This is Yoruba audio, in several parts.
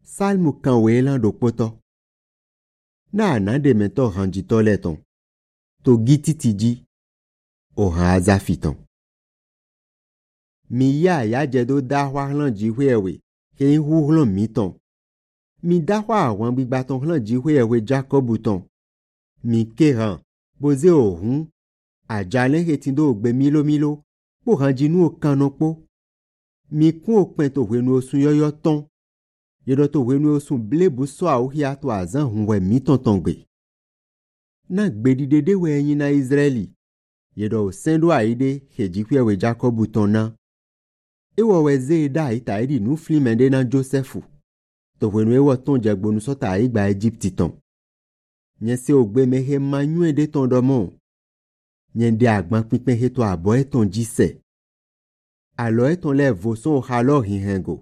Salmu kan we lan do poto. Na na de mento hanji toleton. To giti tiji. O han azafiton. Mi ya jedo da hwa lan ji hwewe. Ke in hu hlan miton. Mi da hwa wan gbigbaton hlan ji hwewe Jacobuton. Mi keran. Boze o hun. Ajalen hetindo ogbe milo. Po hanji nu o kanokpo. Mi kun okpen to hwenu osun yoyo ton. Yedo to hwenu osun blebu so a uhia to azan hunwe mi tontongbe. Na gbedidede we yin na Israeli. Yedo sendo aide hejikwe we Jacobu tonna. Ewo we zeda ita edi nu flimende na Josephu. To hwenu ewo ton jagbonu sota aigba Egypti ton. Nyen se ogbe mehe manyue de ton domon. Nyen de agban pinpen he to abo eton jise. Alo eton le voson halo hihengo.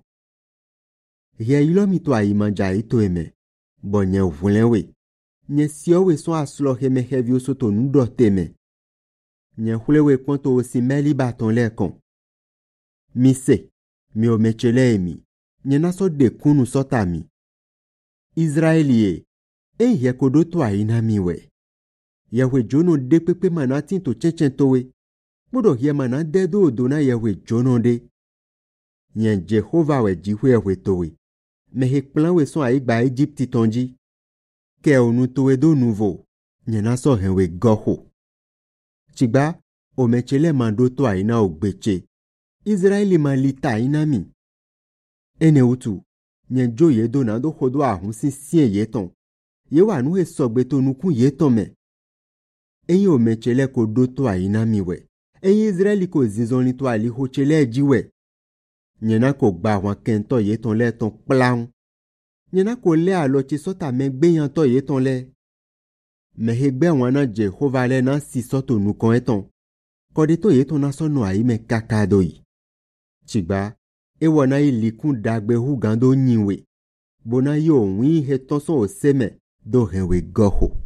Ye ilo mi to aimanja ito eme. Bon nye vulenwe. Nye siyowe son aslo heme hevyo soto nudo teme. Nye hulewe kwanto osi meli baton le kon. Mi se. Mi o mechele emi. Nye naso de kunu sota mi. Israelie. Ye kodo to aina miwe. Yahwe jono de pepe manatin to chechen towe. Bodo ye manan dedo odona Yahwe jono de. Nye Jehova we jihwe Yahwe towe. Me he plan we son aigba Egypti tonji. Ke onu towe do nouveau. Nye naso henwe goho. Chigba, o mechele mando to aina ogbeche. Israeli malita aina mi. Ene utu, nye jo ye do nando hodo ahun sin sien yeton. Ye wanu he sogbe to nukun yeton me. Enye o mechele ko do to aina mi we. Enye Israeli ko zinzon li to ali ho chele jiwe. Nyena ko gba wan kento yeton le ton plan. Nyena ko le alochi sota megbe yan to yeton le. Mehegbe wana Jehova le na si soto nukon eton. Kode to yeton na sono ayi me kakadoi. Chigba, wana ilikun dagbe hu gando nyiwe. Bona yo win he ton son o seme do henwe goho.